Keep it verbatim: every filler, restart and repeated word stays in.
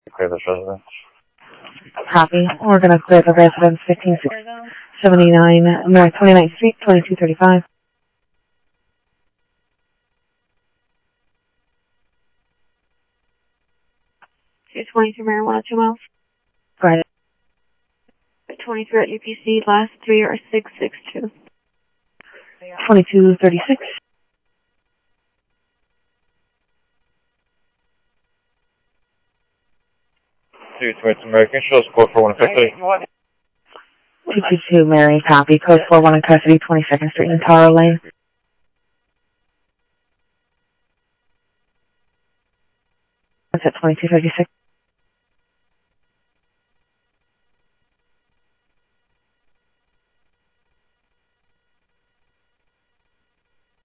Clear this residence. Copy. We're going to clear the residence fifteen seventy-nine North twenty-ninth Street, twenty-two thirty-five. two twenty-three marijuana, two miles. Right. twenty-three at U P C, last three are six six two. twenty-two thirty-six. Two towards American, shows code for one fifty. two two two Mary, copy. Code four one in custody, twenty-second Street and Taro Lane. That's at twenty-two thirty-six.